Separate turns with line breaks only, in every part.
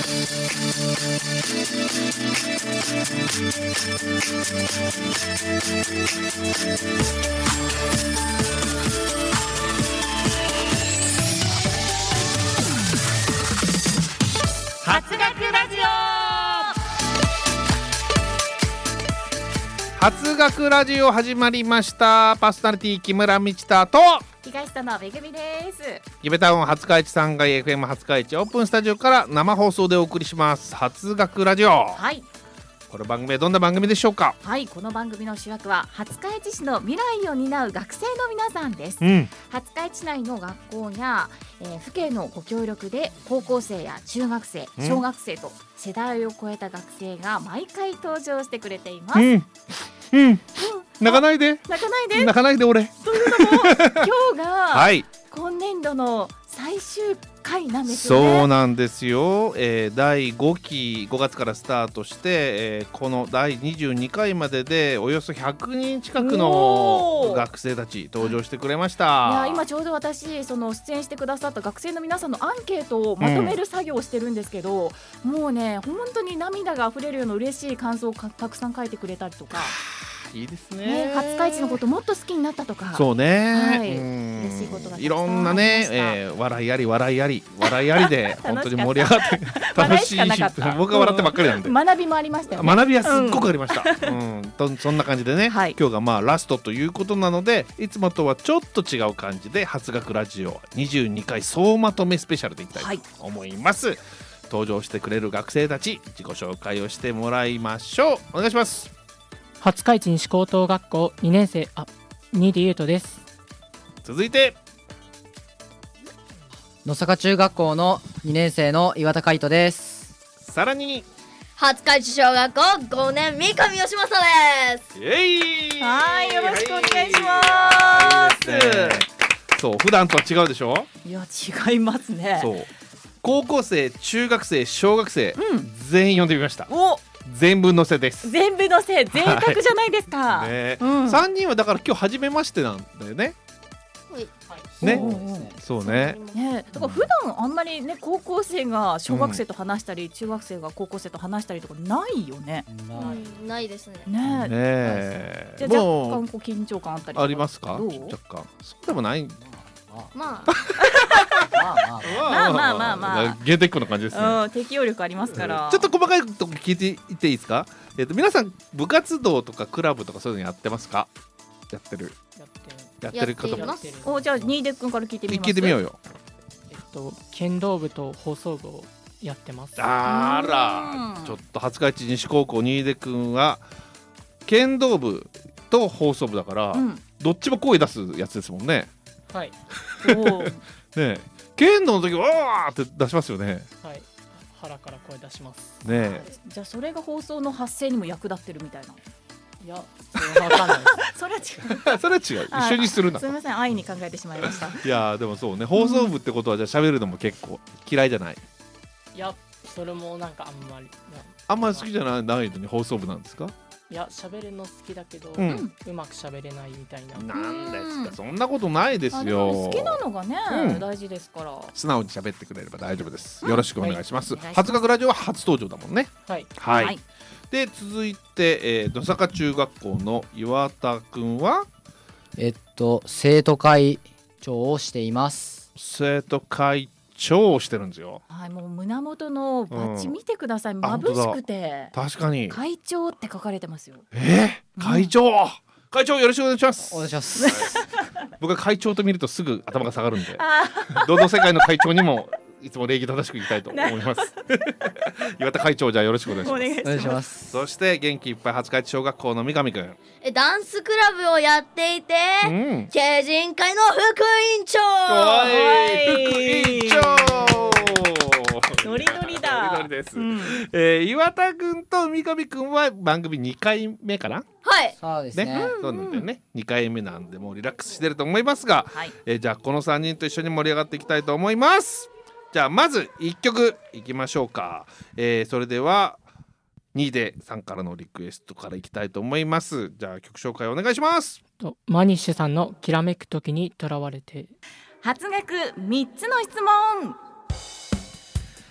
発学ラジオ。
発学ラジオ始まりました。パーソナリティ木村道太と
東下のめぐみです。
ゆべタウン廿日市3階 FM 廿日市オープンスタジオから生放送でお送りします。発学ラジオ。
はい、
この番組はどんな番組でしょうか？
はい、この番組の主役は廿日市市の未来を担う学生の皆さんです。
うん
廿日市内の学校や、府警のご協力で高校生や中学生、小学生と世代を超えた学生が毎回登場してくれています。
泣かないで
泣かないで。
泣かないで俺
というのも今日が
はい
今年度の最終回なんですよね。
そうなんですよ、第5期5月からスタートして、この第22回まででおよそ100人近くの学生たち登場してくれました。
いや今ちょうど私その出演してくださった学生の皆さんのアンケートをまとめる作業をしてるんですけど、もうね本当に涙があふれるような嬉しい感想をたくさん書いてくれたりとか、
いいですね。
廿日市のこともっと好きになったとか、
そうね、
はい、嬉しいことがたくさんありました。
いろんなね、笑いあり笑いあり笑いありで本当に盛り上がって楽しい
笑いしかなかった
僕は笑ってばっかりなんで、
学びもありましたよね。
学びはすっごくありました、そんな感じでね、
はい、
今日がまあラストということなので、いつもとはちょっと違う感じで発学ラジオ22回総まとめスペシャルでいきたいと思います、登場してくれる学生たち自己紹介をしてもらいましょう。お願いします。
廿日市西高等学校2年生新出優斗です。
続いて
野坂中学校の2年生の岩田海斗です。
さらに
廿日市小学校5年三上義正です。
はい、よろしくお願いします。
そう普段とは違うでしょ。
いや違いますね。
そう高校生中学生小学生、全員呼んでみました。
お
全部乗せです。
全部乗せ贅沢じゃないですか、
ね3人はだから今日初めましてなんだよね。ね、そうね。
だから普段あんまりね高校生が小学生と話したり、中学生が高校生と話したりとかないよね。
ないですね。
ねじゃあ若干こう緊張感あったり
ありますか？
どう？
若干そうでもない。
ま
あ
ゲーテックの感じですね。
適応力ありますから、
ちょっと細かいとこ聞いていっていいですか？皆さん部活動とかクラブとかそういうのやってますか？やってる方も。
じゃあ新出君から聞いてみます。
聞いてみようよ。
剣道部と放送部をやってます。
あら、ちょっと廿日市西高校新出君は剣道部と放送部だから、どっちも声出すやつですもんね。
はい。
ね、剣道の時はわーって出しますよね。
はい。腹から声出します。
ね。
じゃあそれが放送の発声にも役立ってるみたいな。
いや、それは分かんないです。
それは違う。
それは違う。一緒にするな。
すみません、安易に考えてしまいました。
いやでもそうね、放送部ってことはじゃあ喋るのも結構嫌いじゃない？
いや、それもなんかあんまり
好きじゃないのに放送部なんですか？
いや、喋るの好きだけど、うまく喋れないみたいな。
なんですか、そんなことないですよ。
好きなのがね、大事ですから。
素直に喋ってくれれば大丈夫です。よろしくお願いします。発学ラジオは初登場だもんね。
はい。
で続いて、野坂中学校の岩田くんは
生徒会長をしています。
生徒会長をしてるんですよ。
はい、もう胸元のバッジ見てください。眩しくて。
確かに。
会長って書かれてますよ。
会長よろしくお願いします。
お願いします。
僕は会長と見るとすぐ頭が下がるんで、どの世界の会長にもいつも礼儀正しくいきたいと思います。岩田会長、じゃあよろしくお願いします。
お願いします。
そして元気いっぱい廿日市小学校の三上くん。
ダンスクラブをやっていて、慶人会の副委員長。
副委員長。
ノリノリだ。
ノリノリです。岩田くんと三上くんは番組2回目かな。
はい。
そうですね。
そうなんだよね。2回目なんでもうリラックスしてると思いますが、じゃあこの3人と一緒に盛り上がっていきたいと思います。じゃあまず1曲いきましょうか。それでは新出さんからのリクエストからいきたいと思います。じゃあ曲紹介お願いします。
マニッシュさんのきらめく時にとらわれて。
発学3つの質問。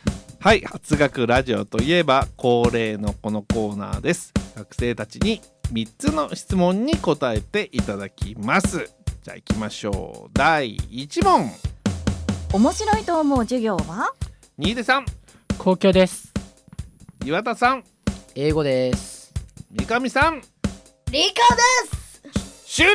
はい、初学ラジオといえば恒例のこのコーナーです。学生たちに3つの質問に答えていただきます。じゃあ行きましょう。第1問。
面白いと思う授業は？
新出さん。
公共です。
岩田さん。
英語です。
三上さん。
理科です。
終了。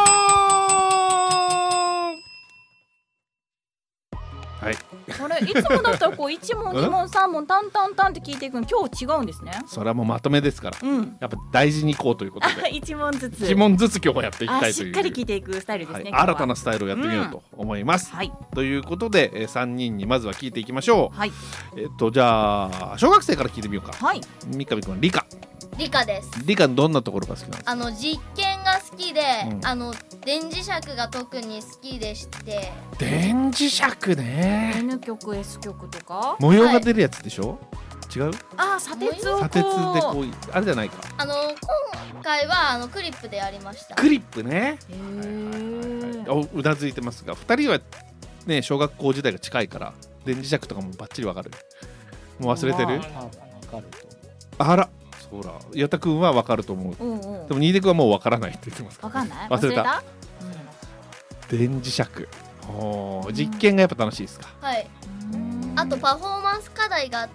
はい。
あれ、いつもだったらこう1問2問3問タンタンタンって聞いていくの、今日違うんですね。
それはもうまとめですから、やっぱ大事にいこうということで
1問ずつ
1問ずつ今日はやっていきたいという、
しっかり聞いていくスタイルですね、
新たなスタイルをやってみようと思います、ということで、3人にまずは聞いていきましょう。じゃあ小学生から聞いてみようか。三上君、理科
です。
理科のどんなところが好きなんですか？
実験が好きで、電磁石が特に好きでして。
電磁石ね。
N 極 S 極とか
模様が出るやつでしょ、違う？
砂鉄を
砂鉄でこうあれじゃないか。
今回はクリップでやりました。
クリップね。うなずいてますが、2人はね小学校時代が近いから電磁石とかもバッチリわかる。もう忘れてる？あら、そうだ、岩田くんは分かると思う。でも新出くんはもう分からないって言ってますから、
分かんない？
忘れた？電磁石。実験がやっぱ楽しいですか？
はい。あとパフォーマンス課題があって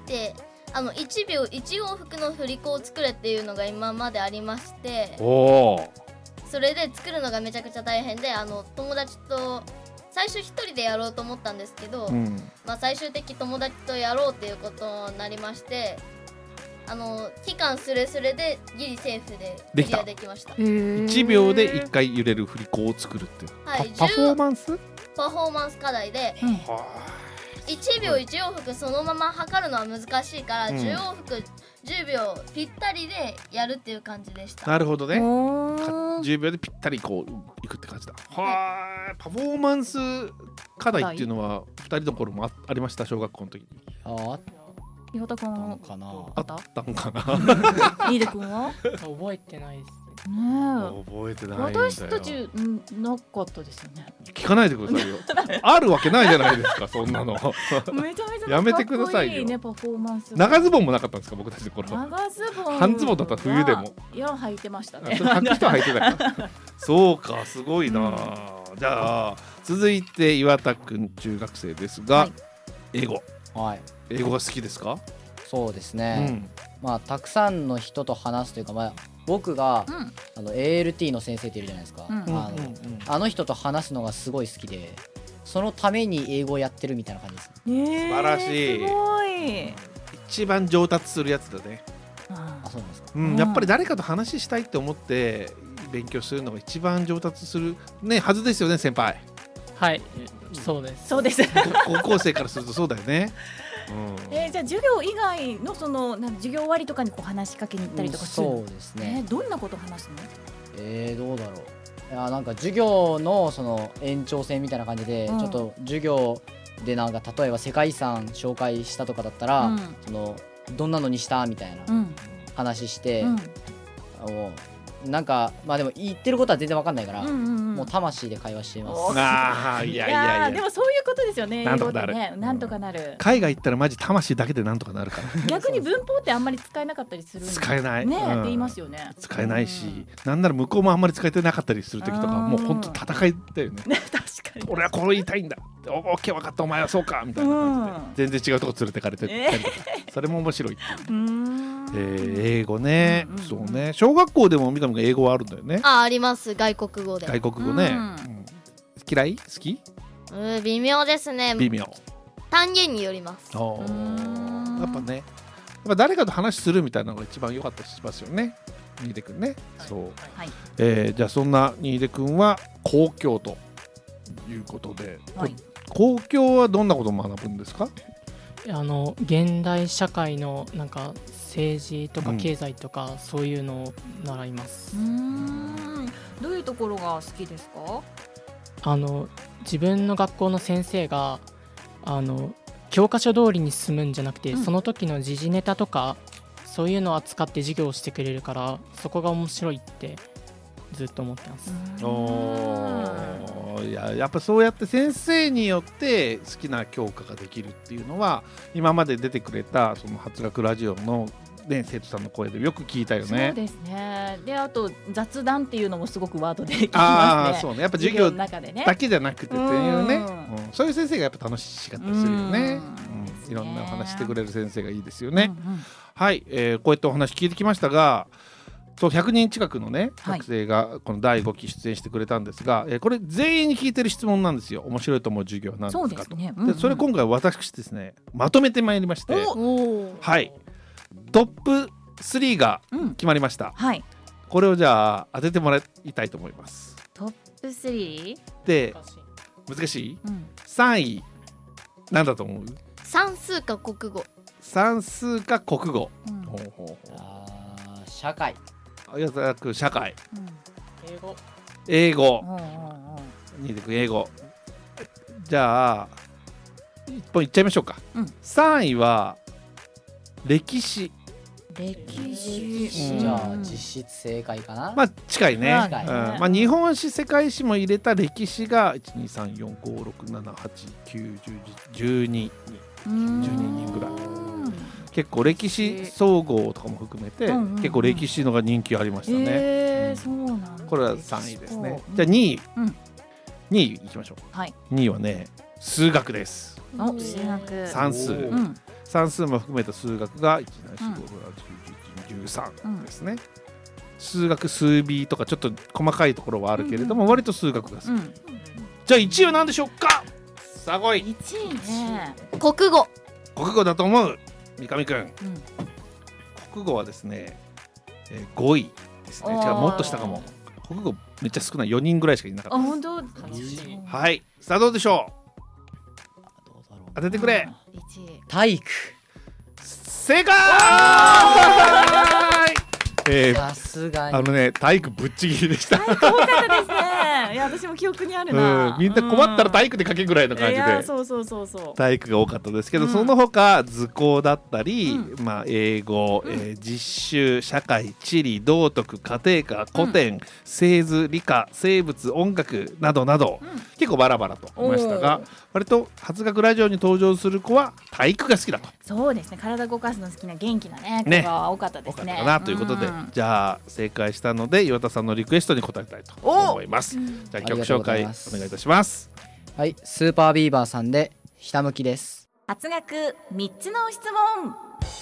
、1秒1往復の振り子を作れっていうのが今までありまして、それで作るのがめちゃくちゃ大変で、友達と最初一人でやろうと思ったんですけど、最終的に友達とやろうっていうことになりまして、期間スレスレでギリセーフでクリアできました。
1秒で1回揺れる振り子を作るって、パフォーマンス課題で、1秒1往復そのまま測るのは難しいから、10往復10秒ぴったりでやるっていう感じでした。 なるほどね。10秒でぴったりこういくって感じだ。パフォーマンス課題っていうのは2人の頃もありました？小学校の時に。
岩田くんは
あったんかな。
新出くんは
覚えてないです。
覚えてないんだよ。
私たちなかったですよね。
聞かないでくださいよ。あるわけないじゃないですか、そんなの。
めちゃめちゃ
やめてくださいよ。
パフォーマンス。
長ズボンもなかったんですか、僕たちの頃。
長ズボン。
半ズボンだったら冬でも。
いや、履いてましたね。
履く人は履いてたから。そうか、すごいな。じゃあ続いて岩田くん、中学生ですが、英語。英語が好きですか？
そうですね。たくさんの人と話すというか、僕が、ALT の先生っているじゃないですか。あの人と話すのがすごい好きで、そのために英語をやってるみたいな感じです。
素晴らしい。
すごい。
一番上達するやつだね。
そうなんです
か。やっぱり誰かと話したいって思って勉強するのが一番上達するはずですよね、先輩。
はい、そうです。
そうです。
高校生からするとそうだよね。
じゃあ授業以外の授業終わりとかにこう話しかけに行ったりとかするの？そうですね。どんなこと話すの？
どうだろう。なんか授業のその延長線みたいな感じで、ちょっと授業でなんか例えば世界遺産紹介したとかだったら、どんなのにしたみたいな話して、なんかでも言ってることは全然わかんないから、もう魂で会話しています。
いやでもそういうことですよね。
なんとかなる。
なんとかなる。
海外行ったらマジ魂だけでなんとかなるから。
逆に文法ってあんまり使えなかったりするんです。
使えない
ねって言いますよね。
使えないし、なんなら向こうもあんまり使えてなかったりする時とか、もう本当戦いだよね。
確かに。
俺はこれ言いたいんだ。オッケー分かった、お前はそうかみたいな感じで全然違うとこ連れてかれてったりとか、それも面白い。英語ね。そうね。小学校でも三上が英語はあるんだよね。
あります。外国語で。
外国語ね。嫌い？好き？
微妙ですね。
微妙。
単元によります。
やっぱね、やっぱ誰かと話するみたいなのが一番良かったりしますよね。新出くんね。そう。じゃあそんな新出くんは公共ということで、公共はどんなことを学ぶんですか？
現代社会のなんか政治とか経済とか、そういうのを習います。
どういうところが好きですか？
自分の学校の先生が教科書通りに進むんじゃなくて、その時の時事ネタとかそういうのを扱って授業をしてくれるから、そこが面白いってずっと思ってます。
やっぱそうやって先生によって好きな教科ができるっていうのは今まで出てくれたその発学ラジオの、ね、生徒さんの声でよく聞いたよね。
そうですね。であと雑談っていうのもすごくワードで聞きますね。
そうね、やっぱ授業
の中でね
だけじゃなくてっていうね、そういう先生がやっぱ楽しかったりするよね。いろんなお話してくれる先生がいいですよね。はい、こうやってお話聞いてきましたが、そう100人近くのね学生がこの第5期出演してくれたんですが、これ全員に聞いてる質問なんですよ。面白いと思う授業は何ですかと。そうですね。でそれ今回私ですねまとめてまいりまして、はい、トップ3が決まりました。はい、これをじゃあ当ててもらいたいと思います。
トップ 3?
で難しい、3位なんだと思う？
算数か国語。
算数か国語。
社会。
社会。
英語。
英語。2でく英語。じゃあ1本いっちゃいましょうか。3位は歴史。
歴史。
じゃあ実質正解かな。
まあ近いね。まあ日本史世界史も入れた歴史が1,2,3,4,5,6,7,8,9,10,11,12 人ぐらい。結構歴史総合とかも含めて、結構歴史のが人気ありましたね。
そうなんだ。
これは3位ですね。じゃあ2位、2位いきましょう。2位はね数学です。
数学。
算数も含めた数学が1,2,3,4,5,6,7,8,9,10,11,13ですね。数学数 B とかちょっと細かいところはあるけれども、割と数学が好き。じゃあ1位は何でしょうか。さあ来い。
1位ね。
国語。
国語だと思う三上くん。国語はですね、5位ですね。違う、もっと下かも。国語めっちゃ少ない、4人ぐらいしかいなかったです。
本当。
はい、さあどうでしょう。当ててくれ。
体育。
正解。
さすがに
体育ぶっちぎりでした。
多かったですね。いや私も記憶にあるな。
みんな困ったら体育で書けぐらいの感じで、
そう
体育が多かったですけど、その他図工だったり、英語、実習、社会、地理、道徳、家庭科、古典、製図、理科、生物、音楽などなど、結構バラバラといましたが、割と発学ラジオに登場する子は体育が好きだと。
そうですね。体動かすの好きな元気なね子が多かったですね。
多かったかなということで、じゃあ正解したので岩田さんのリクエストに答えたいと思います。じゃあ曲紹介お願いいたします。
はい、スーパービーバーさんでひたむきです。
発学3つの質問。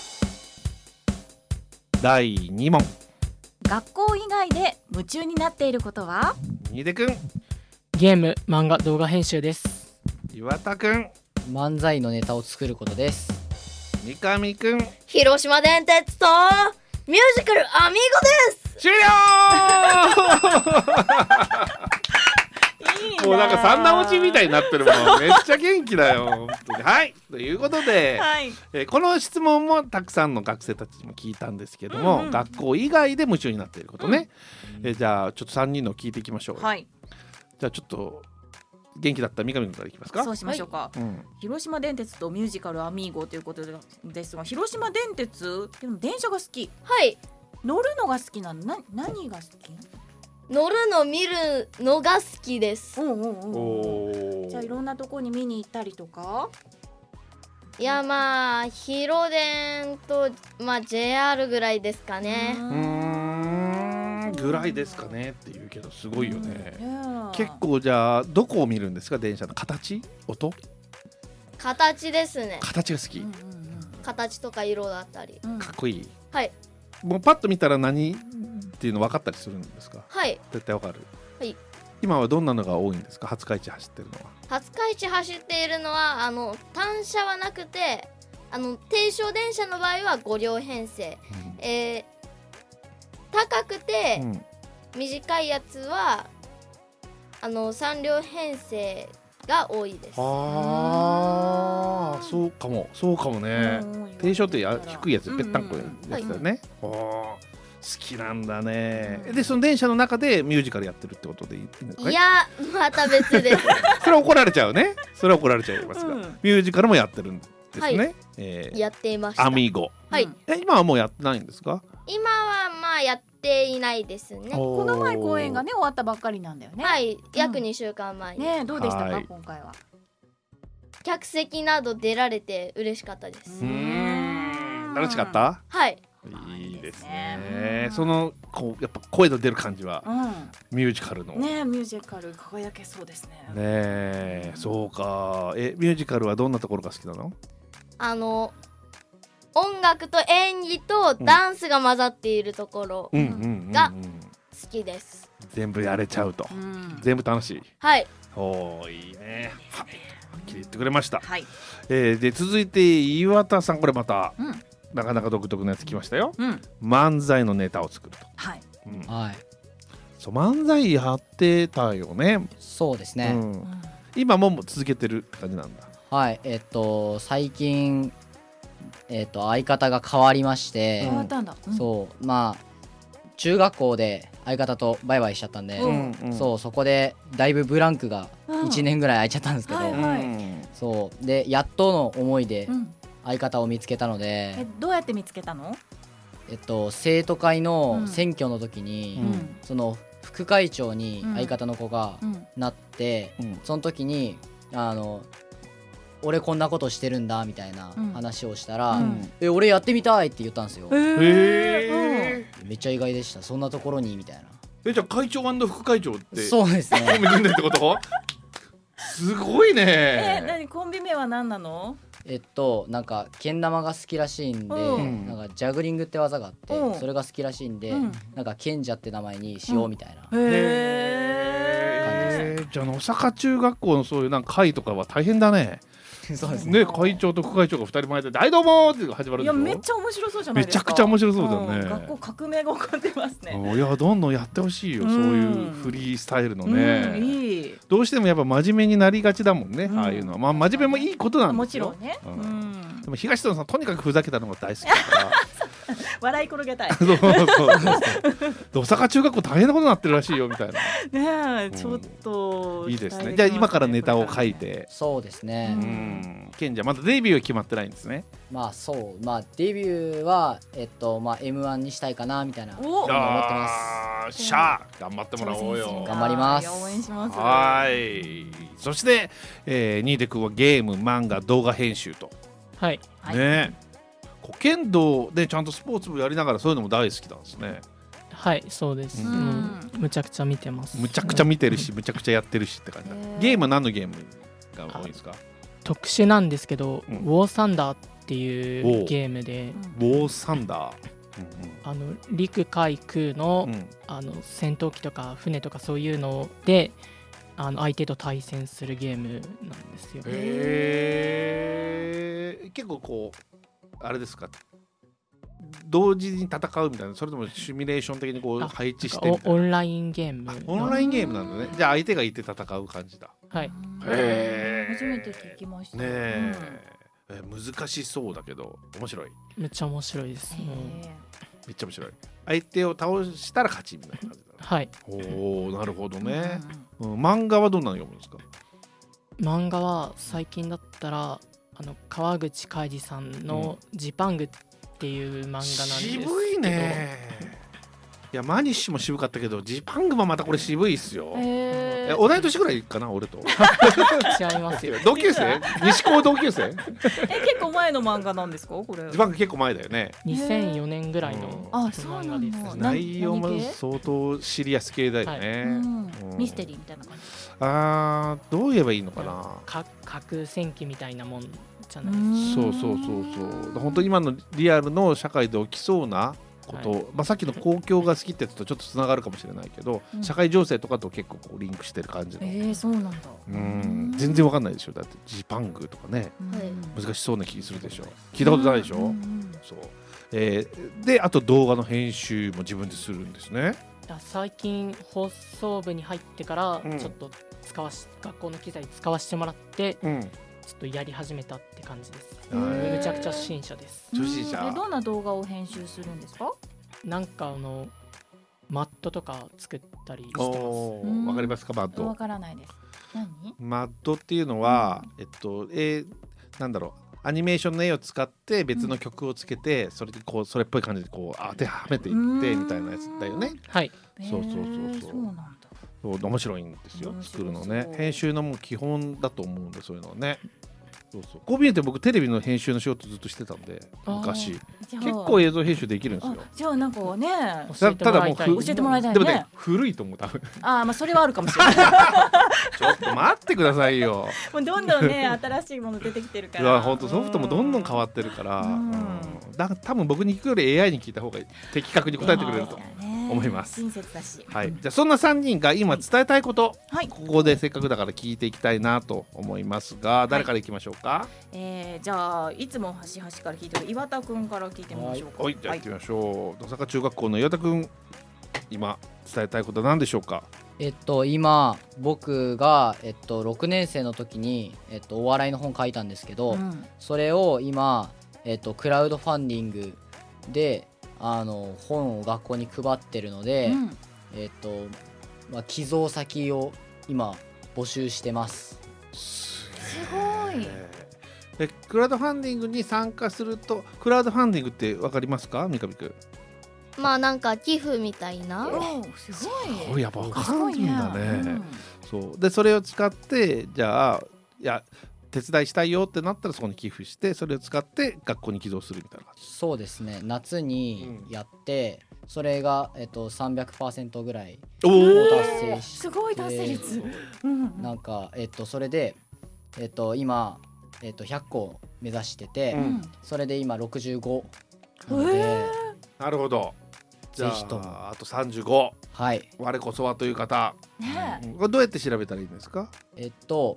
第2問。
学校以外で夢中になっていることは？
にでくん。
ゲーム、漫画、動画編集です。
岩田くん。
漫才のネタを作ることです。
三上くん。
広島電鉄とミュージカルアミーゴです。
終了もうなんか三段落ちみたいになってるもん。めっちゃ元気だよ本当に。はい、ということで、この質問もたくさんの学生たちにも聞いたんですけども、学校以外で夢中になっていることね。じゃあちょっと3人の聞いていきましょう。じゃあちょっと元気だった三上君からいきますか。
そうしましょうか。広島電鉄とミュージカルアミーゴということですが、広島電鉄でも電車が好き。
はい。
乗るのが好きなの？何が好き？
乗るの見るのが好きです。
じゃあいろんなとこに見に行ったりとか？
いやまあ広電とJR ぐらいですかね。
ぐらいですかねって言うけどすごいよね。結構じゃあどこを見るんですか？電車の形？音？
形ですね。
形が好き。
形とか色だったり。
かっこいい。
はい。
もうパッと見たら何っていうの分かったりするんですか？
はい。
絶対分かる。
はい。
今はどんなのが多いんですか？廿日市走ってるのは。
廿日市走っているのは単車はなくて低床電車の場合は5両編成。高くて短いやつは3両編成が多いです。
そうかもね。低床って低いやつ、ぺったんこやつだよね。好きなんだね。でその電車の中でミュージカルやってるってことでいいのかい？
いやまた別です。
それは怒られちゃうね。それは怒られちゃいますが、ミュージカルもやってるんですね。
やっていました。
アミーゴ。
はい。
今はもうやってないんですか？
今はまあやっていないですね。
この前公演がね終わったばっかりなんだよね。
はい、約2週間前に。
ね、どうでしたか、
はい
今回は。
客席など出られて嬉しかったです。
楽しかった？
はい。
いいですね。そのこうやっぱ声の出る感じは、ミュージカルの
ね、ミュージカル輝けそうですね。
ね、そうか。ミュージカルはどんなところが好きなの？
音楽と演技とダンスが混ざっているところが好きです。
全部やれちゃうと、全部楽しい。
はい。
おー、いいね。はい、はっきり言ってくれました。
はい。
で続いて岩田さん、これまた、なかなか独特なやつ来ましたよ。漫才のネタを作ると。
はい。
そう、漫才やってたよね。
そうですね。
今も続けてる感じなんだ。
はい。最近相方が変わりまして、
変わったんだ。
そうまあ中学校で相方とバイバイしちゃったんで、そこでだいぶブランクが1年ぐらい空いちゃったんですけど、そうでやっとの思いで相方を見つけたので、
どうやって見つけたの？
生徒会の選挙の時に、その副会長に相方の子がなって、その時に俺こんなことしてるんだみたいな話をしたら、俺やってみたいって言ったんですよ。めっちゃ意外でした。そんなところにみたいな。
じゃあ会長&副会長って
そうですね。
コンビ組んでってこと？すごいね。
何コンビ名は何なの？
なんかけん玉が好きらしいんで、なんかジャグリングって技があって、それが好きらしいんで、なんか賢者って名前にしようみたいな感じです。
じゃあ野坂中学校のそういうなんか会とかは大変だね。
そうですね。
会長と副会長が2人前で大どうもって始まるんでしょ。
いやめっちゃ面白そうじゃないですか。
めちゃくちゃ面白そうだよね。
学校革命が起こってますね。
いやどんどんやってほしいよ、そういうフリースタイルのね。どうしてもやっぱ真面目になりがちだもんね、ああいうのは。まあ真面目もいいことなんですよ。
もちろんね。
でも東野さんとにかくふざけたのが大好きだから
笑い転げたい。
野坂中学校大変なことになってるらしいよみたいな。
ねえ、ちょっと
いいですね。じゃあ今からネタを書いて。
そうですね。
賢者まだデビューは決まってないんですね。
まあそうデビューはM1 にしたいかなみたいな思ってます。
しゃあ頑張ってもらおうよ。
頑張ります。
応援します。
はい。そしてニーデ君はゲーム、漫画、動画編集と。
はい。
ね。剣道でちゃんとスポーツ部やりながらそういうのも大好きなんですね。
はい、そうです。むちゃくちゃ見てます。
むちゃくちゃ見てるし、むちゃくちゃやってるしって感じ。ゲームは何のゲームが多いですか？
特殊なんですけど、ウォーサンダーっていうゲームで、
ウォーサンダー、
陸海空の戦闘機とか船とかそういうので相手と対戦するゲームなんですよ。
結構こうあれですか、同時に戦うみたいな、それともシミュレーション的にこう配置してみたいな。
オンラインゲーム。
オンラインゲームなんだね。じゃあ相手がいて戦う感じだ。
はい。
初めて聞きました。
ね難しそうだけど面白い。
めっちゃ面白いです。
めっちゃ面白い。相手を倒したら勝ちみたいな感じだ。
はい。
おお、なるほどね。漫画はどんなの読むんですか？
漫画は最近だったら川口海二さんのジパングっていう漫画なんですけど、
渋いね。いやマニッシュも渋かったけどジパングもまたこれ渋いっすよ。同い年ぐらいかな俺と。
違いますよ。
同級生？西高同級生？
結構前の漫画なんですかこれ？
ジパング結構前だよね。
2004年ぐらいの漫画です。
内容も相当シリアス系だよね。
ミステリーみたいな感じ。
どう言えばいいのかな。
核戦記みたいなもんじゃないです
か。そう本当に今のリアルの社会で起きそうなこと、さっきの公共が好きってやつとちょっとつながるかもしれないけど、社会情勢とかと結構こうリンクしてる感じの。
そうなんだ。
全然わかんないでしょ。だってジパングとかね、難しそうな気するでしょ。聞いたことないでしょ。そう。であと動画の編集も自分でするんですね。
最近放送部に入ってからちょっと学校の機材使わせてもらって、ちょっとやり始めたって感じです。めちゃくちゃ初心者です。
初心者。
どんな動画を編集するんですか？
なんかマットとか作ったりしてます。
わかりますか？マット。
わからないです。何？
マットっていうのはなんだろう、 アニメーションの絵を使って別の曲をつけて、それでこうそれっぽい感じでこう当てはめていってみたいなやつだよね。
はい。
そう
なんだ。
そう面白いんですよ、作るのね。編集のもう基本だと思うんで、そういうのね。こう見えて僕テレビの編集の仕事ずっとしてたんで昔。結構映像編集できるんですよ。
じゃあなんかね、
ただもう
教えてもらいたいね。
でもね、古いと思う多分。
まあそれはあるかもしれない。
ちょっと待ってくださいよ。
もうどんどんね新しいもの出てきてるから。
本当ソフトもどんどん変わってるから、だから多分僕に聞くより AI に聞いた方が的確に答えてくれると思います。
親切だし。
はい。じゃあそんな3人が今伝えたいこと、ここでせっかくだから聞いていきたいなと思いますが、誰からいきましょうか。
じゃあいつも端々から聞いてる岩田くんから聞いてみましょうか。
はい、じゃあ行ってみましょう。野坂中学校の岩田くん、今伝えたいことは何でしょうか。
今僕が6年生の時にお笑いの本書いたんですけど、それを今クラウドファンディングで本を学校に配ってるので、寄贈先を今募集してます。
すごい。
クラウドファンディングに参加すると、クラウドファンディングってわかりますか、三上くん。
まあなんか寄付みたいな。
すごい。
やっぱ分かるんだね。そうでそれを使ってじゃあ手伝いしたいよってなったらそこに寄付して、それを使って学校に寄贈するみたいな感じ。
そうですね、夏にやって、それが300% ぐらいを達成して、
すごい達成率。
なんかそれで今100個目指してて、それで今65なので、
なるほど。じゃああと35、
はい、
我こそはという方、これどうやって調べたらいいんですか。ど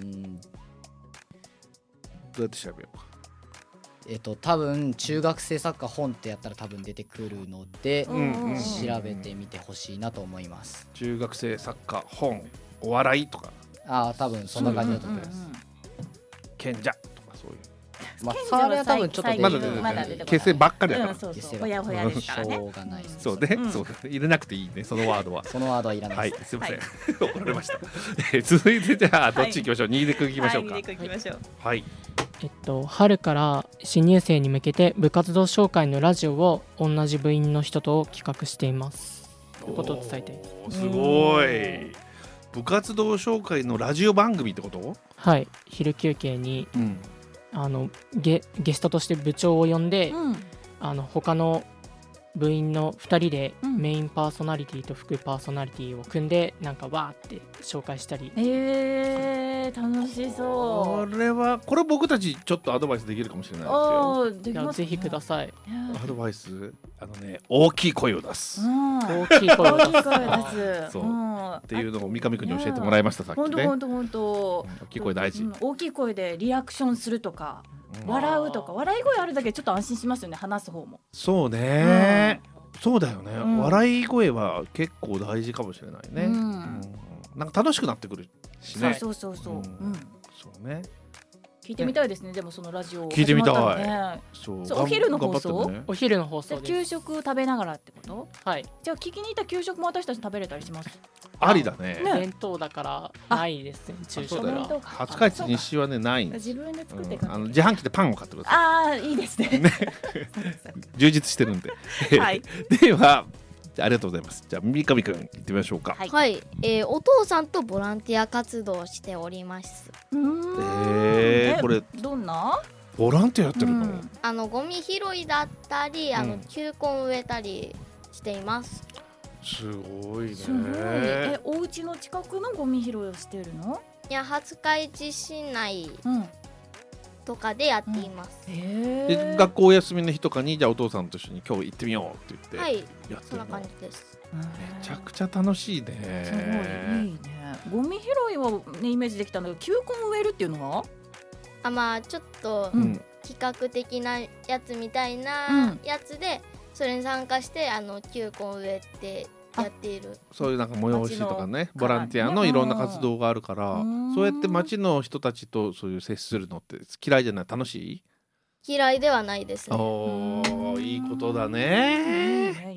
うやって調べようか。
多分中学生作家本ってやったら多分出てくるので、調べてみてほしいなと思います。
中学生作家本お笑いとか、
多分そんな感じだと思います。
賢者とかそういう。
それは多分ちょっと
まだ結成ばっかりだから。
ほやほやですからね。
しょうがない。
そうね、そう入れなくていいね、そのワードは。
そのワードはいらない。
はい、すみません、怒られました。続いてじゃあどっち行きましょう。新出くん行きましょうか。はい。
春から新入生に向けて部活動紹介のラジオを同じ部員の人と企画しています。ということを伝えたいです。
すごい。部活動紹介のラジオ番組ってこと？
はい。昼休憩に、ゲストとして部長を呼んで、他の部員の2人でメインパーソナリティと副パーソナリティを組んでなんかわーって紹介したり。
楽しそう。
これ僕たちちょっしできるかもしれないですよ。
ぜひください。
アドバイス、大きい声を出す。
大きい声を出
す。そうっていうのを三上くんに教えてもらいました。さっきね。
本当。
大きい声大事。
大きい声でリアクションするとか、笑うとか、笑い声あるだけちょっと安心しますよね、話す方も。
そうね。そうだよね。笑い声は結構大事かもしれないね。なんか楽しくなってくるしね。
そう。
そうね。
聞いてみたいですね。でもそのラジオ
聞いてみたい。
お昼の放送？
お昼の放送です。
給食食べながらってこと？
はい。
じゃあ聞きに行った給食も私たち食べれたりします？
ありだね。
弁当だからないですね。昼食は。
廿日市西はねないんです。
自分で作って
自販機でパンを買ってください。
いいですね。
充実してるんで。はい。ではありがとうございます。じゃあ三上くん行ってみましょうか。
はい。お父さんとボランティア活動をしております。
これ
どんな？
ボランティアやってるの？
ゴミ拾いだったり、球根植えたりしています。
すごいね。
お家の近くのゴミ拾いをしてるの？
いや、廿日市市内とかでやっています。
で学校お休みの日とかにじゃあお父さんと一緒に今日行ってみようって言ってやってるの？そんな感じです。 めちゃくちゃ楽しいね。
すごいいいね。ゴミ拾いはねイメージできたんだけど、球根植えるっていうのは？
まあちょっと企画的なやつみたいなやつで、それに参加して球根植えてやっている。
そういうなんか催しとかね、ボランティアのいろんな活動があるから、そうやって町の人たちとそういう接するのって嫌いじゃない？楽しい？
嫌いではないですね。
いいことだね。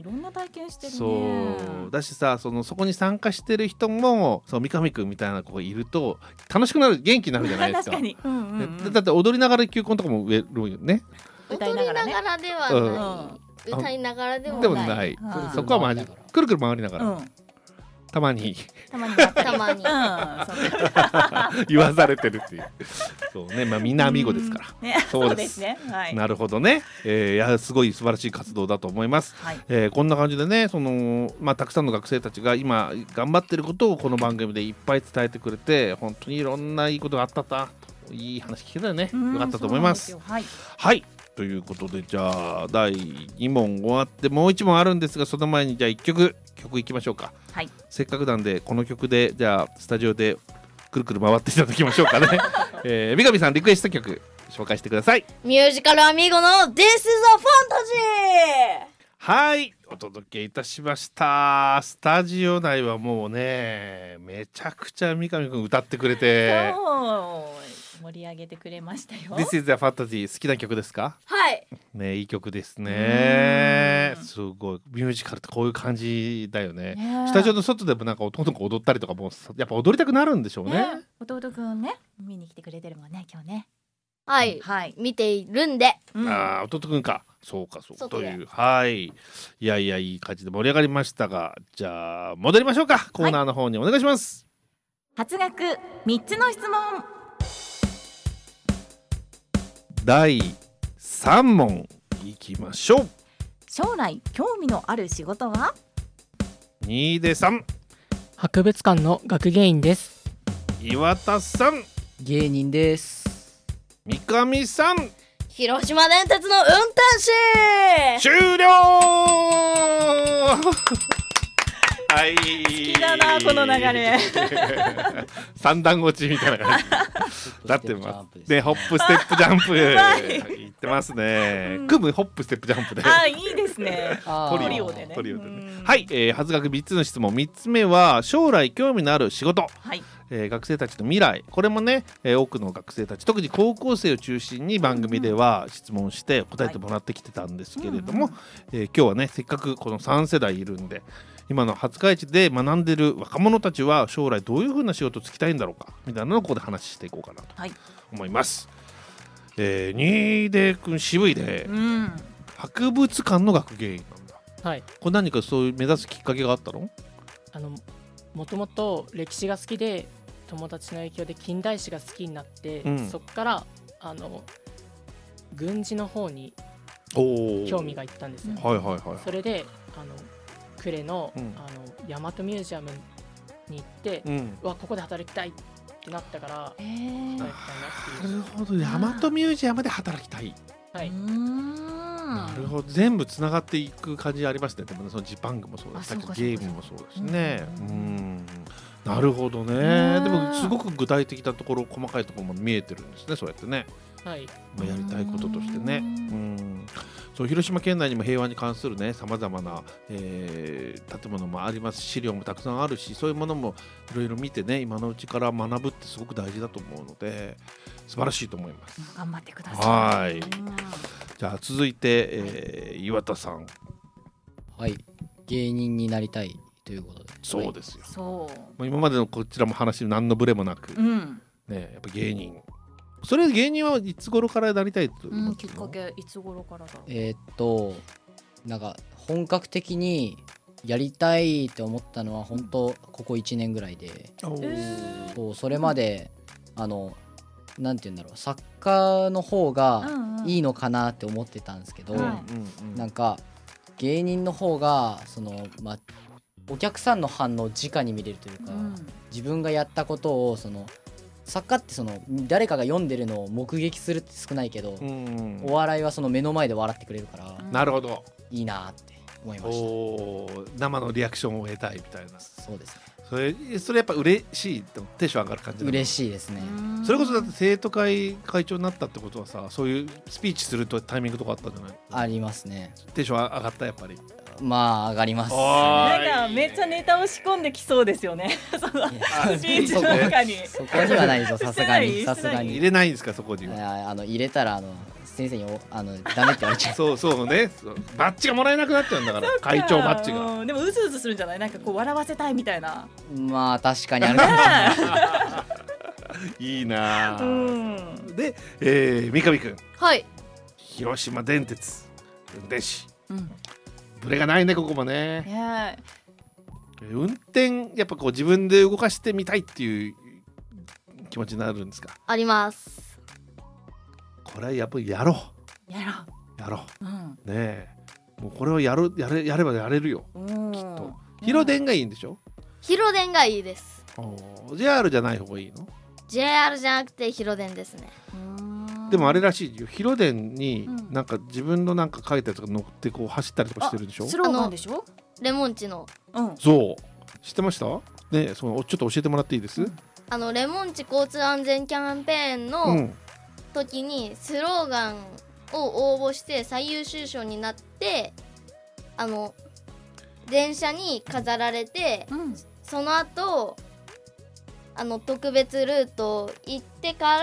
いろんな体験してるね。
そうだしさ、そこに参加してる人も三上くんみたいな子がいると楽しくなる、元気になるじゃないですか。
確かに、
だって踊りながら球根とかも植えるよね。
歌いながらではない、歌いながらでもない、
そこはマジくるくる回りながら、たまに言わされてるっていう。そうね、まあみんなアミーゴですから。そうですね。なるほどね。いやすごい素晴らしい活動だと思います。こんな感じでね、たくさんの学生たちが今頑張ってることをこの番組でいっぱい伝えてくれて、本当にいろんないいことがあったいい話聞けたよね。よかったと思います。はい。ということで、じゃあ第2問終わってもう1問あるんですが、その前にじゃあ1曲いきましょうか。せっかくなんでこの曲でじゃあスタジオでくるくる回っていただきましょうかね。三上さんリクエスト曲紹介してください。
ミュージカルアミーゴの This is a Fantasy。
はい、お届けいたしました。スタジオ内はもうね、めちゃくちゃ三上くん歌ってくれて、
盛り上げてくれましたよ。
This is a Fantasy 好きな曲ですか？
はい
ね、いい曲ですね。すごいミュージカルってこういう感じだよね。スタジオの外でもなんか弟が踊ったりとかもやっぱ踊りたくなるんでしょうね。
弟くんね、見に来てくれてるもんね今日ね。
はい、見ているんで、
弟くんか、そうかという、はい、いやいい感じで盛り上がりましたが、じゃあ戻りましょうか。コーナーの方にお願いします。
初学3つの質問。
第3問いきましょう。
将来興味のある仕事は
2で3。
博物館の学芸員です。
岩田さん
芸人です。
三上さん
広島電鉄の運転士。
終了はい、
好きだなこの流れ。
三段落ちみたいな感じだってますね。ホップステップジャンプ言ってますね。組むホップステップジャンプで、
いいですね。トリオでね。
はい、初学3つの質問。3つ目は将来興味のある仕事。学生たちの未来、これもね、多くの学生たち、特に高校生を中心に番組では質問して答えてもらってきてたんですけれども、今日はね、せっかくこの3世代いるんで、今の廿日市で学んでる若者たちは将来どういう風な仕事をつきたいんだろうかみたいなのをここで話していこうかなと思います。新出君渋いで、博物館の学芸員なんだ。これ何かそういう目指すきっかけがあったの？
もともと歴史が好きで、友達の影響で近代史が好きになって、そこから軍事の方に興味がいったんですよ。それで呉の、大和ミュージアムに行って、ここで働きたいってなったから、働きたいなっていう。
なるほど、大和ミュージアムで働きたい。なるほど、全部つながっていく感じありますね。でもね、そのジパングもそうだし、ゲームもそうだしね。なるほどね。でもすごく具体的なところ、細かいところも見えてるんですね、そうやってね。やりたいこととしてね。そう、広島県内にも平和に関するね、さまざまな、建物もありますし、資料もたくさんあるし、そういうものもいろいろ見てね、今のうちから学ぶってすごく大事だと思うので、素晴らしいと思います。
頑張ってください。
じゃあ続いて、岩田さん。
はい、芸人になりたいということで。
そうですよ。今までのこちらも話何のブレもなく、ね、やっぱ芸人。それ芸人はいつ頃からなりたいと思ってるの？
きっかけいつ頃からだ？
なんか本格的にやりたいって思ったのは本当ここ1年ぐらいで、それまでなんていうんだろう、作家の方がいいのかなって思ってたんですけど、なんか芸人の方がお客さんの反応を直に見れるというか、自分がやったことを作家って誰かが読んでるのを目撃するって少ないけど、お笑いは目の前で笑ってくれるから、
なるほど、
いいなって思いまし
た。生のリアクションを得たいみたいな。
そうですね。
それやっぱ嬉しい、テンション上がる感じ。
嬉しいですね。
それこそだって生徒会会長になったってことはさ、そういうスピーチするとタイミングとかあったんじゃない？
ありますね。
テンション上がった？やっぱり
まあ上がります。
なんかめっちゃネタを仕込んできそうですよね。そのスピーチの中に。
そこにはないぞ、さすがに。
入れないんですか、そこに
は。入れたら先生にダメって言われちゃう。
そうね、バッジがもらえなくなっちゃうんだから、会長バッジが。
でもうずうずするんじゃない？なんかこう笑わせたいみたいな。
まあ確かにあるかもしれない。
いいな。で、三上くん。
はい。
広島電鉄運転士。ブレがないね、ここもね。運転やっぱこう自分で動かしてみたいっていう気持ちになるんですか？
あります。
これはやっぱりやろう。ねえ、もうこれをやればやれるよ、きっと。広電がいいんでしょ？
広電がいいです。
JR じゃない方がいいの
？JR じゃなくて広電ですね。
でもあれらしいよ、広電になんか自分のなんか書いたやつが乗ってこう走ったりとかしてるでしょ？
スローガンでしょ？
レモンチの。
そう知ってました？ね、ちょっと教えてもらっていいです？
レモンチ交通安全キャンペーンの時にスローガンを応募して最優秀賞になって、電車に飾られて、その後特別ルート行ってから、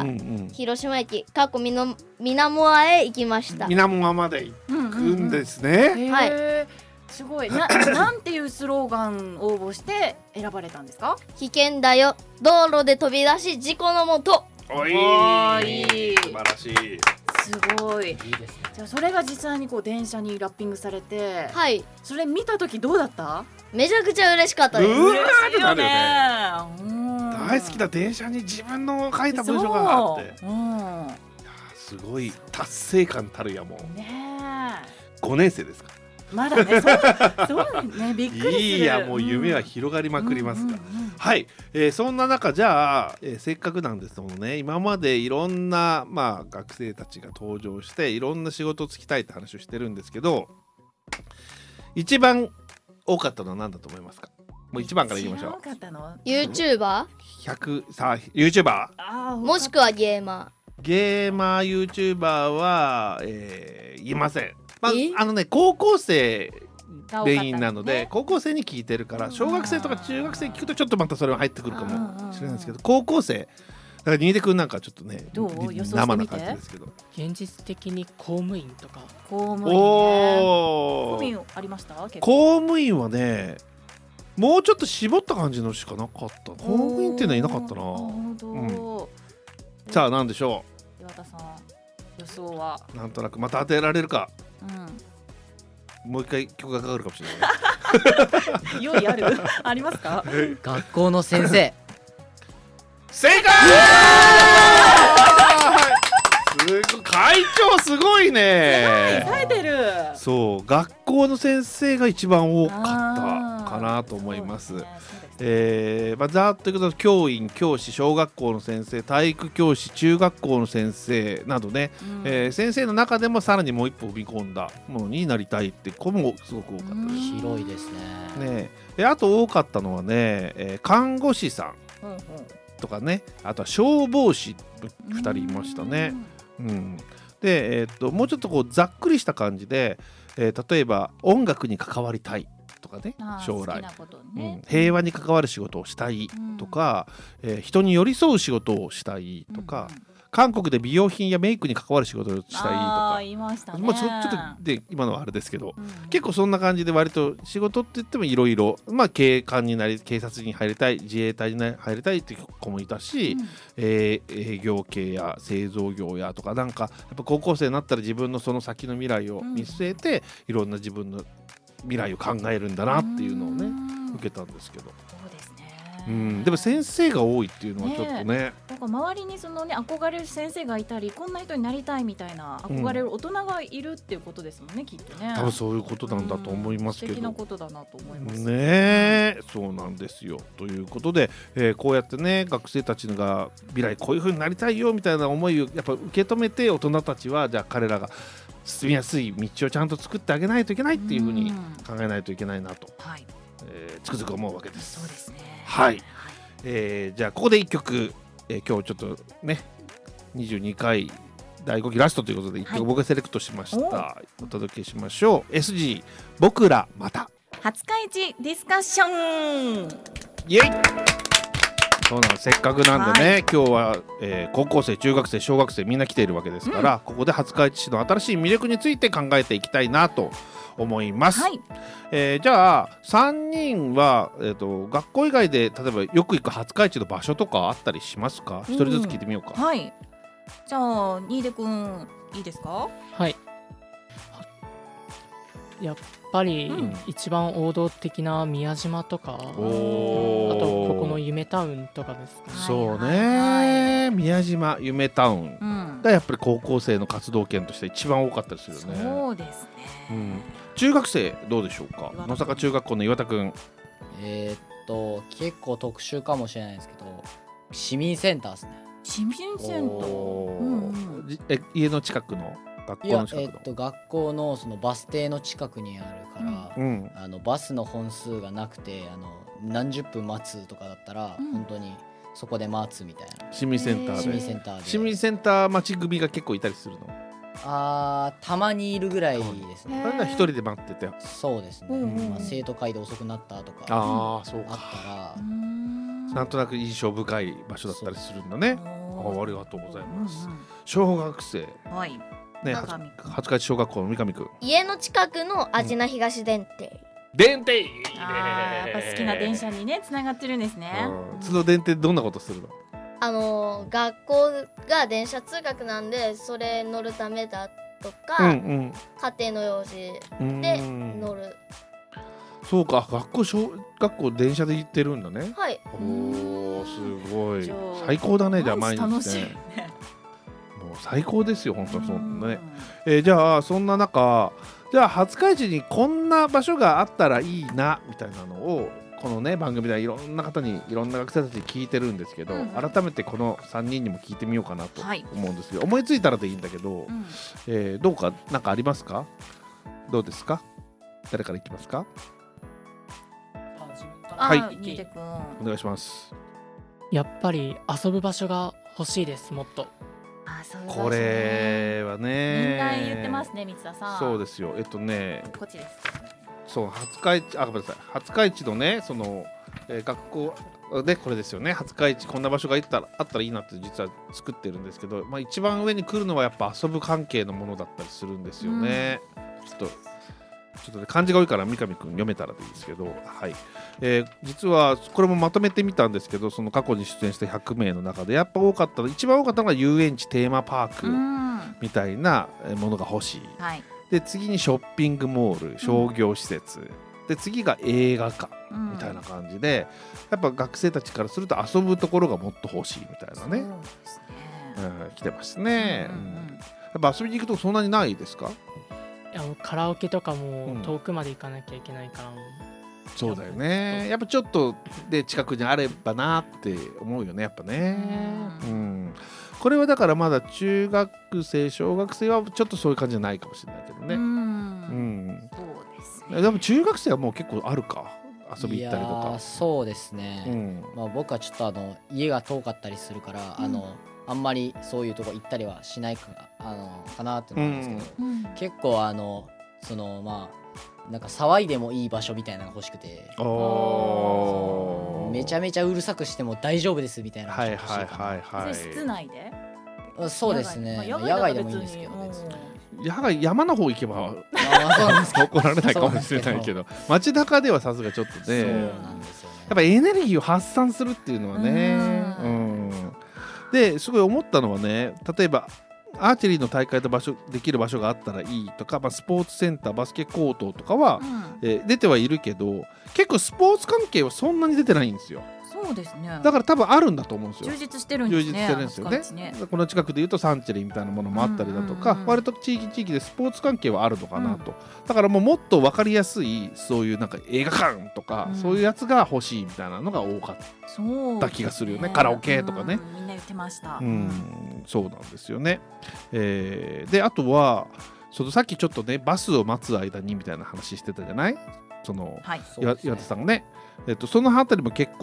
広島駅水面へ行きました。
水面まで行くんですね。
はい。
すごい。なんていうスローガン応募して選ばれたんですか？
危険だよ、道路で飛び出し事故のもと。
いい、素晴らしい。
すごい。じゃあそれが実際にこう電車にラッピングされて、
はい。
それ見た時どうだった？
めちゃくちゃ嬉しかったです。
嬉しいよね。大好きだ、電車に自分の書いた文章があって。すごい達成感たるやもん。5年生ですか？
まだね、そうね、びっくりする。
いや、もう夢は広がりまくりますが、はい、そんな中じゃあ、せっかくなんですけどね、今までいろんな、学生たちが登場していろんな仕事をつきたいって話をしてるんですけど、一番多かったのは何だと思いますか？もう1番から言いましょう。
YouTuber？
さあ YouTuber？
もしくはゲーマ
ー YouTuber は、言いません。高校生メインなので、高校生に聞いてるから、小学生とか中学生聞くとちょっとまたそれは入ってくるかもしれないですけど、高校生だから新出くんなんかちょっとね生な感じですけど、
現実的に公務員とか。
公務員ありました？
公務員はね、もうちょっと絞った感じのしかなかった。公務員っていうのはいなかったな。さあ何でしょ
う？岩田さん、予想は？なん
となくまた当てられるか。もう一回曲がかかるかもしれ
ない。用意ある？ありますか？
学校の先生。
正解！会長すごいね。
冴えてる。
そう、学校の先生が一番多かったかなと思います。ざーっといくと教員、教師、小学校の先生、体育教師、中学校の先生などね、先生の中でもさらにもう一歩踏み込んだものになりたいって子もすごく多かったです。
広いですね。
あと多かったのはね、看護師さんとかね、あとは消防士2人いましたね。で、もうちょっとこうざっくりした感じで、例えば音楽に関わりたいとかね、将来、平和に関わる仕事をしたいとか、人に寄り添う仕事をしたいとか、韓国で美容品やメイクに関わる仕事をしたいとか、
言いましたね。
ちょっとで今のはあれですけど、結構そんな感じで割と仕事って言ってもいろいろ、警官になり、警察に入りたい、自衛隊に入りたいっていう子もいたし、営業系や製造業やとか、なんかやっぱ高校生になったら自分のその先の未来を見据えて、いろんな自分の未来を考えるんだなっていうのをね受けたんですけど。
そうですね。
でも先生が多いっていうのはちょっとね。
なんか周りにそのね、憧れる先生がいたり、こんな人になりたいみたいな憧れる大人がいるっていうことですもんね、きっとね。
多分そういうことなんだと思いますけど。
素敵なことだなと思います
ね。そうなんですよ。ということで、こうやってね、学生たちが未来こういう風になりたいよみたいな思いをやっぱ受け止めて、大人たちはじゃあ彼らが進みやすい道をちゃんと作ってあげないといけないっていう風に考えないといけないなと、つくづく思うわけです。
そうですね。
はい。じゃあここで1曲、今日ちょっとね22回第5期ラストということで1曲僕がセレクトしました、お届けしましょう。 SG 僕らまた
廿日市ディスカッション。
イエイ。そうなん、せっかくなんでね、今日は、高校生、中学生、小学生みんな来ているわけですから、ここで廿日市市の新しい魅力について考えていきたいなと思います、じゃあ3人は、学校以外で例えばよく行く廿日市の場所とかあったりしますか？一人ずつ聞いてみようか。
はい、じゃあ新出くんいいですか？
はい、やっぱり一番王道的な宮島とか、あとここの夢タウンとかですかね。
そうね、宮島夢タウンがやっぱり高校生の活動圏として一番多かったりするよね。
そうですね、
中学生どうでしょうか？野坂中学校の岩田くん。
結構特殊かもしれないですけど、市民センターですね。
市民センター、
家の近くの学校の近くの、
学校のそのバス停の近くにあるから、バスの本数がなくて何十分待つとかだったら、本当にそこで待つみたいな。
市民センターで。市民センター待ち組が結構いたりするの？
たまにいるぐらいですね。
一人で待ってて。
そうですね、生徒会で遅くなったとかあったら、
なんとなく印象深い場所だったりするんだね。ありがとうございます、小学生、ね、廿日市小学校の三上くん。
家の近くの味名東電停。
電停、
やっぱ好きな電車にねつながってるんですね。
その電停どんなことするの？
学校が電車通学なんで、それ乗るためだとか、家庭の用事で乗る。
そうか、小学校電車で行ってるんだね。
はい。
すごい最高だね。じゃあ毎日ね、
楽しいね。
もう最高ですよ本当に。そんなね、じゃあそんな中、じゃあ廿日市にこんな場所があったらいいなみたいなのをこのね番組ではいろんな方に、いろんな学生たちに聞いてるんですけど、改めてこの3人にも聞いてみようかなと思うんですけど、思いついたらでいいんだけど、どうかなんかありますか？どうですか？誰からいきますか？はい、お願いします。
やっぱり遊ぶ場所が欲しいです。もっと。
これはね、
みんな言ってますね、三田さん。
そうですよ。こっ
ちです。
そう、廿日市、ごめんなさい、廿日市のね、その、学校でこれですよね。廿日市こんな場所があったらいいなって実は作ってるんですけど、一番上に来るのはやっぱ遊ぶ関係のものだったりするんですよね。ちょっとね、漢字が多いから三上くん読めたらでいいですけど、はい、実はこれもまとめてみたんですけど、その過去に出演した100名の中でやっぱ一番多かったのが遊園地、テーマパークみたいなものが欲しい、で次にショッピングモール、商業施設、で次が映画館みたいな感じで、やっぱ学生たちからすると遊ぶところがもっと欲しいみたいなね、来てますね。やっぱ遊びに行くとそんなにないですか？
カラオケとかも遠くまで行かなきゃいけないから、
そうだよね。やっぱちょっとで近くにあればなって思うよね、やっぱね。これはだからまだ中学生、小学生はちょっとそういう感じじゃないかもしれないけどね。
そうですね。
でも中学生はもう結構あるか、遊び行ったりとか。
そうですね、僕はちょっと家が遠かったりするから、あんまりそういうとこ行ったりはしないかなって思うんですけど、結構なんか騒いでもいい場所みたいなのが欲しくて、めちゃめちゃうるさくしても大丈夫ですみたいなのが欲しいかな。
室内で？
そうですね、野外でもいいんですけど、
野外山の方行けば怒られないかもしれないけど、街中ではさすがちょっとね、
そうなんですよね。
やっぱエネルギーを発散するっていうのはね、ですごい思ったのはね、例えばアーチェリーの大会できる場所があったらいいとか、スポーツセンター、バスケコートとかは、出てはいるけど、結構スポーツ関係はそんなに出てないんですよ。
そうですね。
だから多分あるんだと思うんですよ。
充実してるんですね。充実してるんですよね。
この近くでいうとサンチェリーみたいなものもあったりだとか、割と地域でスポーツ関係はあるのかなと。だからもっと分かりやすい、そういうなんか映画館とか、そういうやつが欲しいみたいなのが多かった気がするよね。カラオケとかね。
みんな言ってました。
そうなんですよね。であとはさっきちょっとね、バスを待つ間にみたいな話してたじゃない？岩田さんがね、そのあたりも結構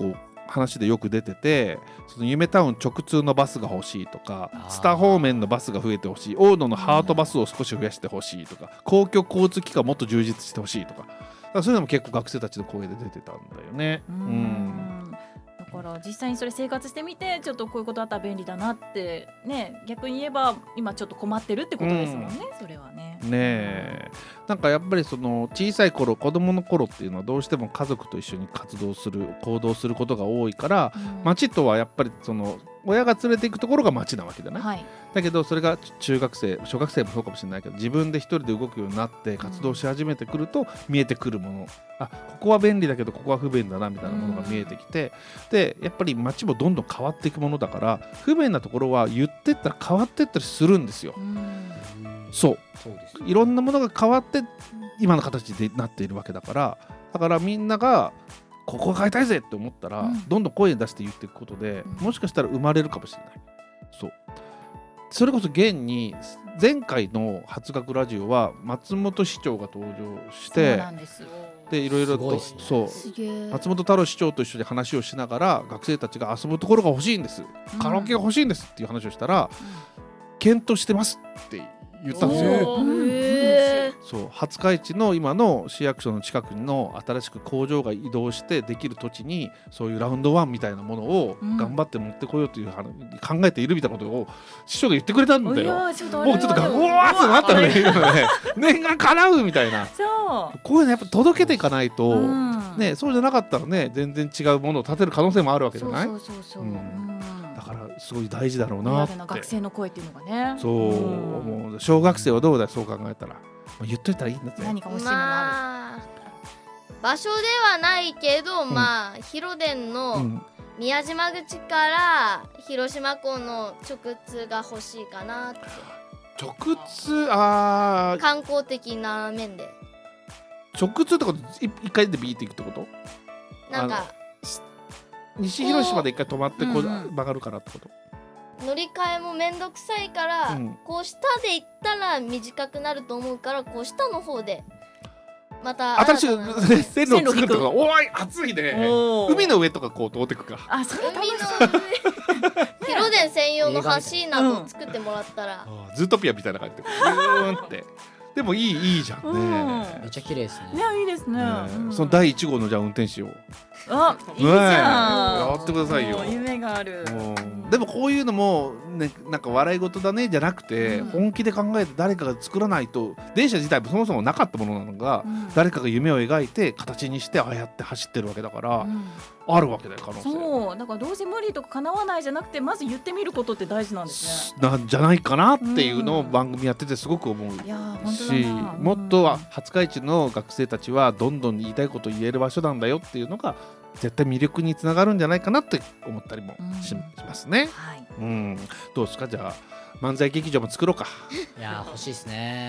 話でよく出てて、その夢タウン直通のバスが欲しいとか、スタ方面のバスが増えてほしい、大野のハートバスを少し増やしてほしいとか、公共交通機関もっと充実してほしいとか、そういうのも結構学生たちの声で出てたんだよね。
だから実際にそれ生活してみて、ちょっとこういうことあったら便利だなってね、逆に言えば今ちょっと困ってるってことですもんね、それはね。
ねえ、なんかやっぱりその小さい頃、子供の頃っていうのはどうしても家族と一緒に活動する、行動することが多いから、街とはやっぱりその親が連れていくところが街なわけだね、だけどそれが中学生、小学生もそうかもしれないけど、自分で一人で動くようになって活動し始めてくると見えてくるもの、ここは便利だけどここは不便だなみたいなものが見えてきて、でやっぱり街もどんどん変わっていくものだから、不便なところは言ってったら変わってったりするんですよ。そういろんなものが変わって今の形になっているわけだから、だからみんながここ変えたいぜって思ったら、どんどん声に出して言っていくことで、もしかしたら生まれるかもしれない。それこそ現に前回の初学ラジオは松本市長が登場して、でいろいろと、松本太郎市長と一緒に話をしながら、学生たちが遊ぶところが欲しいんです、カラオケが欲しいんですっていう話をしたら、検討してますって言ったんですよ。そう廿日市の今の市役所の近くの新しく工場が移動してできる土地に、そういうラウンドワンみたいなものを頑張って持ってこようという考えているみたいなことを市長が言ってくれたんだよ。僕ちょっとうわーってなったのね念願叶うみたいな。こういうのやっぱ届けていかないと、ね、そうじゃなかったらね、全然違うものを建てる可能性もあるわけじゃない。だからすごい大事だろうなって。
学生の声っていうのがね。
もう小学生はどうだよ、そう考えたら言っといたらいいんだって。
何か欲しいものある。
場所ではないけど、広電の宮島口から広島港の直通が欲しいかなって。
直通、観
光的な面で。
直通ってこと、一回でビーっていくってこと？
なんか
西広島で一回止まってこう曲がるからってこと？
乗り換えもめんどくさいから、こう下で行ったら短くなると思うから、こう下の方でまた
新しく線路を作るってこと。おい暑いね。海の上とかこう通ってくか。
海の上広電専用の橋など作ってもらったら、
ズートピアみたいな感じでブーンってでもいいじゃんね。
めっちゃ綺麗ですね。
いいですね。
その第1号のじゃあ運転手を。
いいじゃん。
やってくださいよ。
夢がある。
でもこういうのもね、なんか笑い事だねじゃなくて、本気で考えて誰かが作らないと、電車自体もそもそもなかったものなのが、誰かが夢を描いて形にしてああやって走ってるわけだから、あるわけだよ、可能性。
そうだからどうせ無理とか叶わないじゃなくて、まず言ってみることって大事なんですね。
なんじゃないかなっていうのを番組やっててすごく思うし、もっとは廿日市の学生たちはどんどん言いたいことを言える場所なんだよっていうのが絶対魅力につながるんじゃないかなって思ったりもしますね。どうですか、じゃあ漫才劇場も作ろうか。
いや欲しいです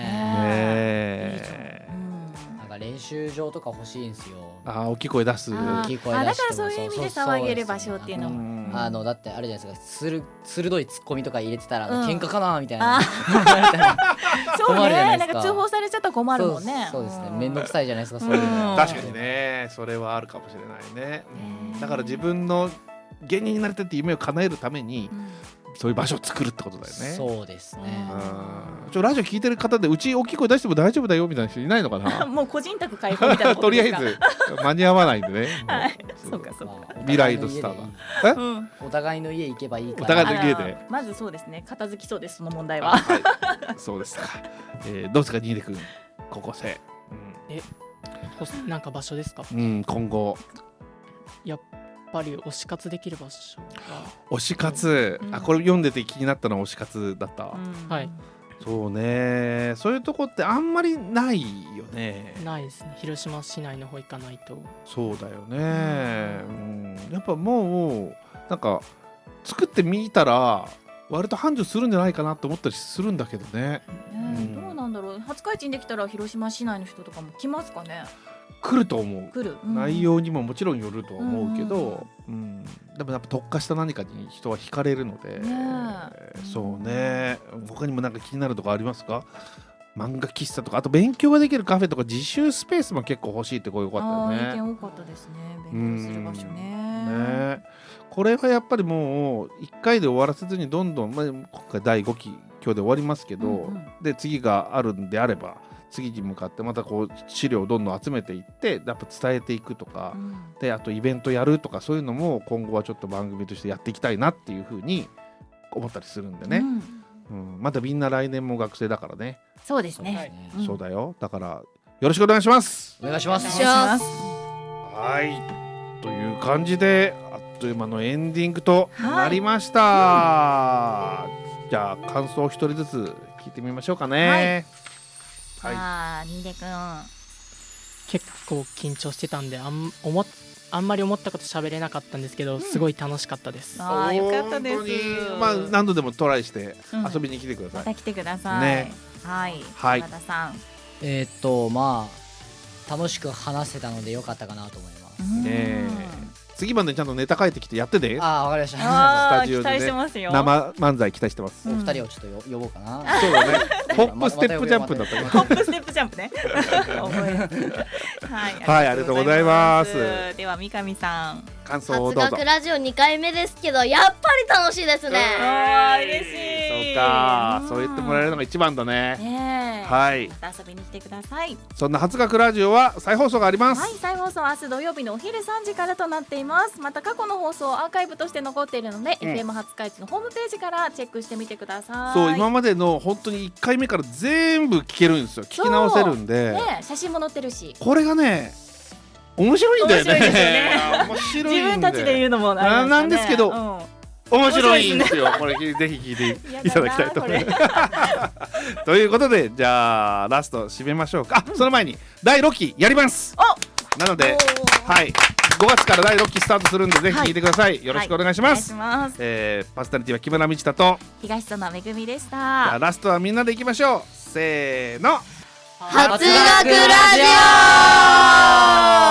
ね。なんか練習場とか欲しいんですよ。
大きい声出す。
だからそういう意味で騒げる場所っていうのも、
だってあれじゃないですか、鋭いツッコミとか入れてたら喧嘩かなみたいな。
そうね、なんか通報されちゃったら困るもんね。
そうですね、めんどくさいじゃないですか、そういうの。
確かにね、それはあるかもしれないね。だから自分の芸人になりたいって夢を叶えるために、そういう場所を作るってことだよね。
そうですね。
ラジオ聞いてる方でうち大きい声出しても大丈夫だよみたいな人いないのかな。
もう個人宅開放みたいなことですか。
とりあえず間に合わないんでね。
そうかそうか。
未来のスター
が。お互いの家行けばいいから。
お互いの家で。
まずそうですね、片付きそうです、その問題は。
そうですか。どうですか、新出君、高校生。
なんか場所ですか。
今後。
やっぱり推し活できる場所が。
推し活、これ読んでて気になったのは推し活だった。
はい。
そうね、そういうとこってあんまりないよね。
ないですね。広島市内の方行かないと。
そうだよね。やっぱもうなんか作ってみたら割と繁盛するんじゃないかなと思ったりするんだけどね。
どうなんだろう。廿日市にできたら広島市内の人とかも来ますかね。
来ると思う。内容にももちろんよるとは思うけど、でもやっぱ特化した何かに人は惹かれるので、そうね。他にもなんか気になるとこありますか？漫画喫茶とか、あと勉強ができるカフェとか自習スペースも結構欲しいって声多かったよね。
意見多かったですね。勉強する場所ね。
ね。これはやっぱりもう1回で終わらせずにどんどん、今回第5期今日で終わりますけど、で次があるんであれば次に向かってまたこう資料をどんどん集めていってやっぱ伝えていくとか、であとイベントやるとかそういうのも今後はちょっと番組としてやっていきたいなっていうふうに思ったりするんでね、まだみんな来年も学生だからね。
そうですね、
そうだよ。だからよろしくお願いします。
お願いします。
はいという感じであっという間のエンディングとなりました。じゃあ感想を一人ずつ聞いてみましょうかね。
新出くん
結構緊張してたんであんまり思ったこと喋れなかったんですけど、すごい楽しかったです。
よかったです。
何度でもトライして遊びに来てください。
また来てください
ね。
はい、山田さん。
楽しく話せたので良かったかなと思います。
次までちゃんとネタ書いてきてやってね。
わかりました。
スタジオで
期待してますよ。
生漫才期待してます。
お二人をちょっと呼ぼうかな。
そうだね。ホップステップジャンプだったね。
ホップステップジャンプね。
はい、ありがとうございます。
では三上さん、
感想をどうぞ。
初学ラジオ2回目ですけどやっぱり楽しいですね。
嬉しい。
そうか、そう言ってもらえるのが一番だね。はい。
また遊びに来てください。
そんな初学ラジオは再放送があります。
はい、再放送は明日土曜日のお昼3時からとなっています。また過去の放送アーカイブとして残っているので、FM 廿日市のホームページからチェックしてみてください。
そう、今までの本当に1回目から全部聞けるんですよ。聞き直せるんで、
写真も載ってるし、
これがね面白いんだよね。
面白い自分たちで言うのも
なんですけど、面白いんですよ。これぜひ聞いていただきたいと思います。ということで、じゃあラスト締めましょうか。その前に第6期やります。なので、はい、5月から第6期スタートするんでぜひ聞いてください。よろしくお願いします。パーソナリティは木村道太と
東園めぐみでした。
ラストはみんなでいきましょう。せーの、
初学ラジオ。